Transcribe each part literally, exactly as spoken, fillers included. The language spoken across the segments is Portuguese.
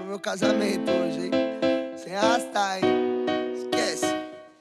meu casamento hoje, hein? Sem arrastar, hein? Esquece.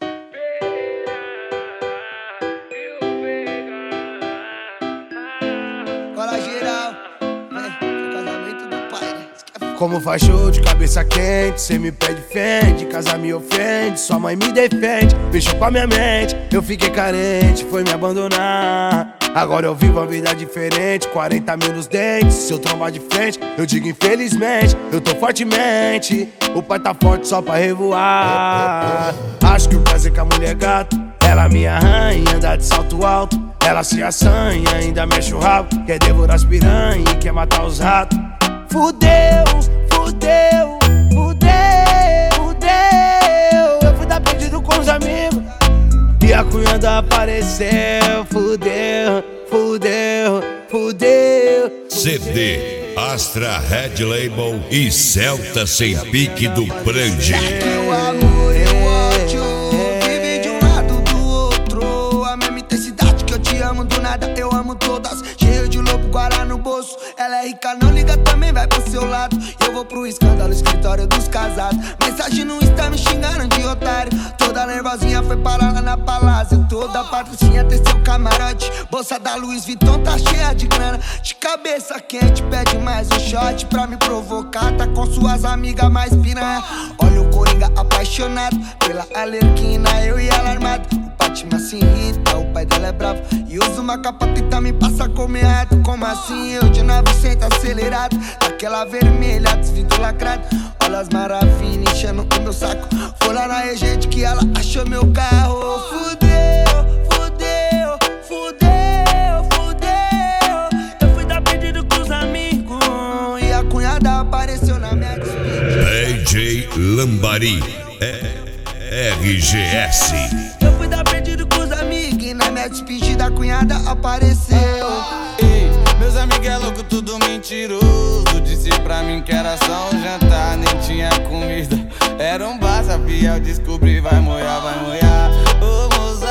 Cola geral, vem, casamento do pai, né? É como faz show de cabeça quente, cê me pede fende, casar me ofende, sua mãe me defende, mexeu com a minha mente, eu fiquei carente, foi me abandonar. Agora eu vivo uma vida diferente, quarenta mil nos dentes. Se eu trombar de frente, eu digo infelizmente, eu tô fortemente. O pai tá forte só pra revoar. Acho que o prazer com a mulher gato, ela me arranha, anda de salto alto. Ela se assanha, ainda mexe o rabo, quer devorar as piranha e quer matar os ratos. Fudeu, fudeu, fudeu, fudeu. Eu fui dar perdido com os amigos e a cunhada apareceu. Fudeu, fudeu, fudeu. C D, Astra Red Label e Celta Sem Pique do Brande. O amor e o ódio vive de um lado do outro. A mesma intensidade que eu te amo do nada, eu amo todas. Cheio de lobo, guará no bolso. Ela é rica, não liga, também vai pro seu lado. E eu vou pro escândalo, escritório dos casados. Mensagem no Insta me xingando de otário. Toda nervosinha foi parar lá na palácio. Toda patricinha tem seu camarote. Bolsa da Louis Vuitton tá cheia de grana. De cabeça quente, pede mais um shot pra me provocar. Tá com suas amigas mais piranha. Olha o Coringa apaixonado pela Alerquina, eu e ela armado. O Batman se irrita, o pai dela é bravo e usa uma capa tenta me passar como errado. Como assim eu de novecentos acelerado, daquela vermelha, desvido lacrado. Olha as maravilhas enchendo o meu saco. Foi lá na Regente que ela achou meu carro. Fudeu, fudeu, fudeu, fudeu. Eu fui dar pedido com os amigos e a cunhada apareceu na minha despedida. D J Lambari, R G S. Eu fui dar pedido com os amigos e na minha despedida a cunhada apareceu. Ei, meus amigos é louco, tudo mentiroso. Disse pra mim que era só um jantar, nem tinha comida. Era um bar, sabia, eu descobri, vai molhar, vai molhar. Ô mozão,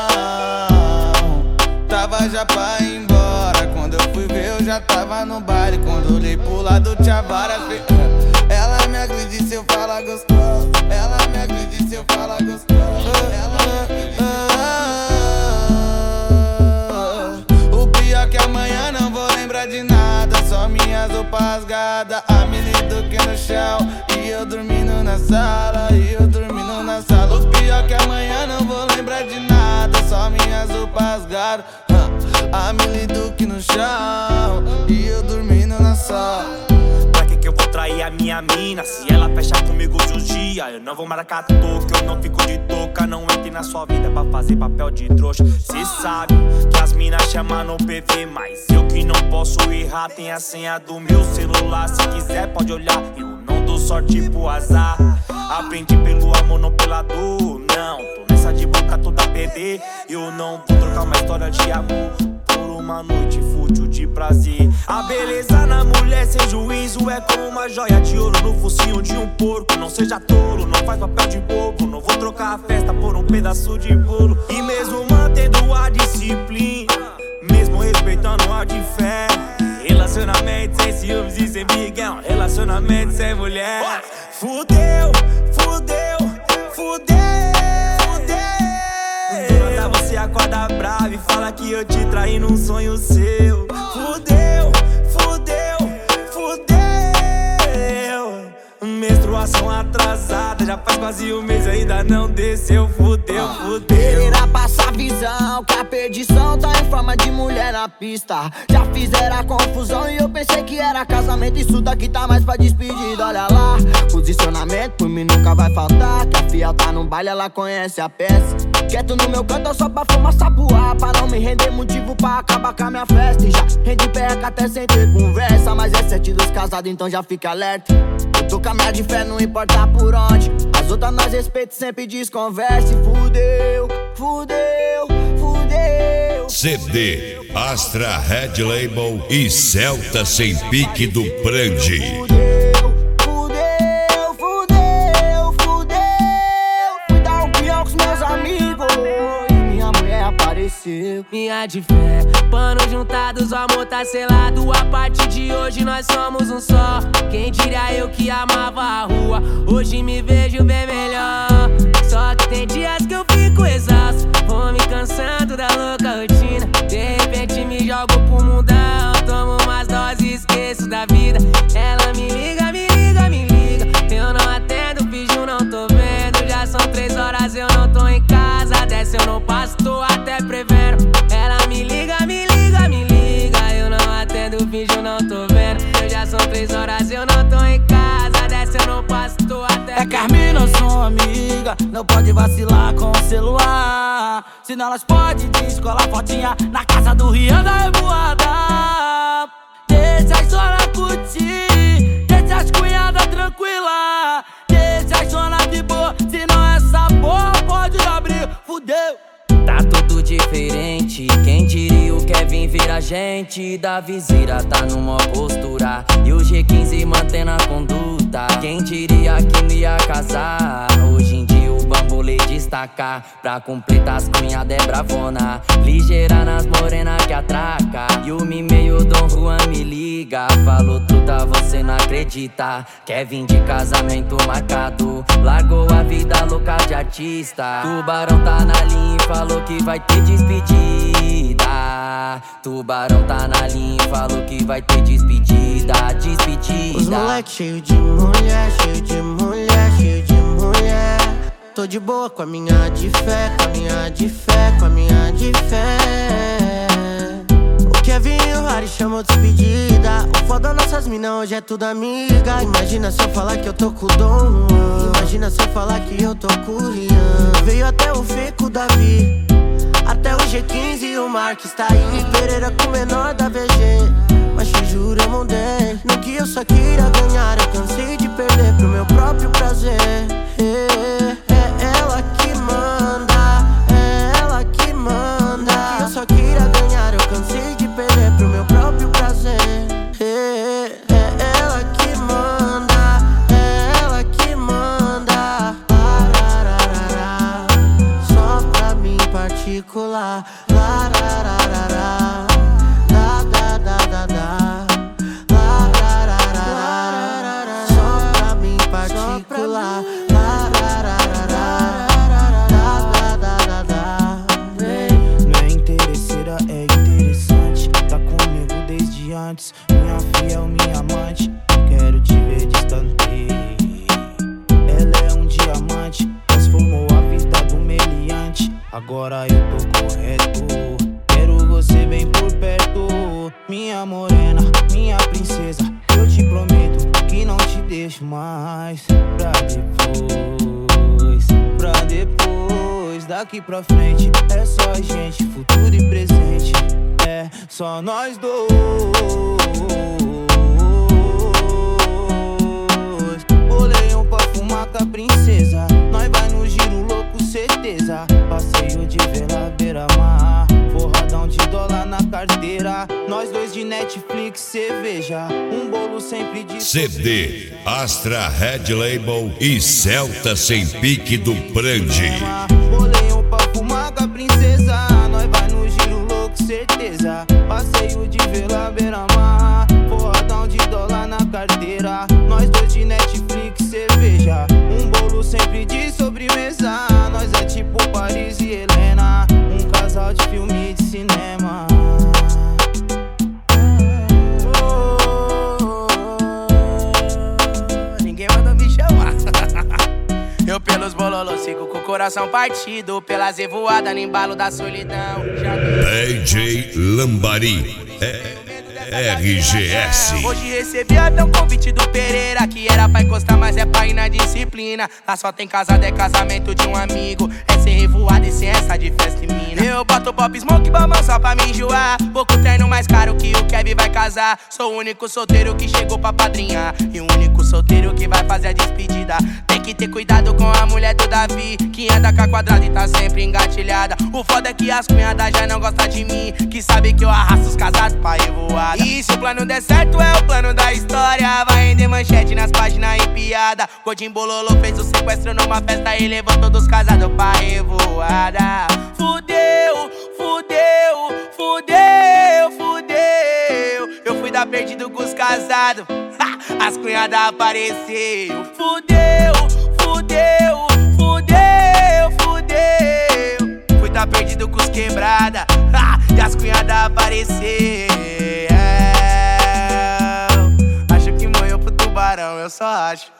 tava já pra ir embora. Quando eu fui ver eu já tava no baile. Quando olhei pro lado tinha várias. Ela me agride se eu falar gostoso. Ela me agride se eu falar gostoso. Ela me agride. O pior é que amanhã não vou lembrar de nada. Só minhas roupas rasgadas, a menina que no chão e eu dormindo na sala, e eu dormindo na sala. O pior é que amanhã não vou lembrar de nada. Só minhas roupas rasgadas, a menina que no chão e eu dormindo na sala. Eu vou trair a minha mina se ela fechar comigo de um dia. Eu não vou marcar toca, eu não fico de touca. Não entre na sua vida pra fazer papel de trouxa. Cê sabe que as minas chamam no P V, mas eu que não posso errar. Tem a senha do meu celular, se quiser pode olhar. Eu não dou sorte pro azar. Aprendi pelo amor, não pela dor. Não, tô nessa de boca toda a perder. Eu não vou trocar uma história de amor por uma noite fútil de prazer. A beleza na mulher sem juízo é como uma joia de ouro no focinho de um porco. Não seja tolo, não faz papel de bobo. Não vou trocar a festa por um pedaço de bolo. E mesmo mantendo a disciplina, mesmo respeitando a de fé, relacionamento sem ciúmes e sem miguel, relacionamento sem mulher. Fudeu, fudeu, fudeu, fudeu. Do nada você acorda bravo e fala que eu te traí num sonho seu. Fudeu, fudeu, fudeu. Menstruação atrasada, já faz quase um mês e ainda não desceu. Fudeu, fudeu. Pereira passa a visão que a perdição tá em forma de mulher na pista. Já fizeram a confusão e eu pensei que era casamento. Isso daqui tá mais pra despedida, olha lá. Posicionamento por mim nunca vai faltar. Que a fiel tá no baile, ela conhece a peça. Quieto no meu canto só pra fumar sapuá, pra não me render motivo pra acabar com a minha festa. E já rende perca até sem ter conversa. Mas é sete dos casados, então já fica alerta. Eu tô com a minha de fé, não importa por onde. As outras nós respeito, sempre desconversa. E fudeu, fudeu, fudeu. C D, Astra Red Label e Celta Sem Pique do Brande. Fudeu, fudeu, fudeu, fudeu. Fui dar um pião com os meus amigos e minha mulher apareceu. Me minha de fé. Pano juntados, o amor tá selado. A partir de hoje nós somos um só. Quem diria eu que amava a rua, hoje me vejo bem melhor. Só que tem dias que eu fico exausto, vou me cansando da louca rotina. De repente me jogo pro mundão, tomo umas doses, esqueço da vida. Ela me liga, me liga, me liga. Eu não atendo, finjo, não tô vendo. Já são três horas, eu não tô em casa. Dessa eu não passo, tô até prevendo. Ela me liga, me liga, me liga. Eu não atendo, finjo, não tô vendo. Eu já são três horas, eu não tô em casa. Dessa eu não passo, tô até prevendo. É Carmina, sua amiga, não pode vacilar com o celular. Senão elas podem descolar fotinha na casa do Rian da Revoada. Deixa as zona curtir, deixa as cunhadas tranquila. Deixa as zona de boa, senão essa porra pode abrir, fudeu. Tá tudo diferente, quem diria o Kevin vira gente. Da viseira tá numa postura e o G quinze mantendo a conduta. Quem diria que não ia casar, hoje em dia o bambolê destaca. Pra completar as cunhadas é bravona, ligeira nas morena que atraca. E o meio Dom Juan me liga, falou truta, você não acredita. Kevin de casamento marcado, largou a vida louca de artista. Tubarão tá na linha e falou que vai ter despedida. Tubarão tá na linha e falou que vai ter despedida. Despedida. Os moleque cheio de mulher, cheio de mulher, cheio de mulher. Tô de boa com a minha de fé, com a minha de fé, com a minha de fé. O Kevin e o Harry chamou despedida. O foda nossas minas hoje é tudo amiga. Imagina se eu falar que eu tô com o Dom Juan. Imagina se eu falar que eu tô com o Rian. Veio até o Fê com o Davi, até o G quinze e o Marques tá aí. Pereira com o menor da V G, mas te juro eu mudei. Não que eu só queira ganhar, eu cansei de perder pro meu próprio prazer. É, é ela que manda, é ela que manda. Não que eu só queira ganhar, eu cansei de perder pro meu próprio prazer. É, é ela que manda, é ela que manda. Larararara, só pra mim particular. Larararara, da da da da da. Larararara, só pra mim particular. Larararara, da da da da da. Não é interesseira, é interessante. Tá comigo desde antes, minha fiel, minha amante. Quero te ver distante. Ela é um diamante, transformou a vida do meliante. Agora eu tô correto, quero você bem por perto. Minha morena, minha princesa, eu te prometo que não te deixo mais. Pra depois, pra depois. Daqui pra frente é só a gente, futuro e presente. É só nós dois. Bolei um pra fumar com a princesa, nós vai no giro louco, certeza. Passeio de vela beira-mar, forradão de dólar na carteira. Nós dois de Netflix, cerveja, um bolo sempre de C D, Astra Red Label e Celta Sem Pique do Prandi. Bolei um pra fumar com a princesa, nós vai no giro louco, certeza. Passeio de vela beira-mar, forradão de dólar na carteira. Nós dois de Netflix, cerveja, um bolo sempre de sobremesa. Nós é tipo Paris e Helena, um casal de filme de cinema. Oh, ninguém manda me chamar. Eu pelos bololô sigo com o coração partido, pelas revoadas no embalo da solidão. D J Lambari, é R G S. Hoje recebi até um convite do Pereira, que era pra encostar, mas é pra ir na disciplina. Lá só tem casado, é casamento de um amigo. É sem revoada e sem essa de festa e mina. Eu boto pop smoke bambam só pra me enjoar. Pouco terno mais caro que o Kevin vai casar. Sou o único solteiro que chegou pra padrinhar, e o único solteiro que vai fazer a despedida. Tem que ter cuidado com a mulher do Davi, que anda com a quadrada e tá sempre engatilhada. O foda é que as cunhadas já não gostam de mim, que sabe que eu arrasto os casados pra revoar. revoada. E se o plano der certo é o plano da história, vai render manchete nas páginas e piada. Godinho Bololô fez o sequestro numa festa e levou todos os casados pra revoada. Fudeu, fudeu, fudeu, fudeu. Eu fui dar perdido com os casados, as cunhadas apareceu. Fudeu, fudeu, fudeu, fudeu. Fui dar perdido com os quebrada, e as cunhadas apareceu. Acho que morreu pro tubarão, eu só acho.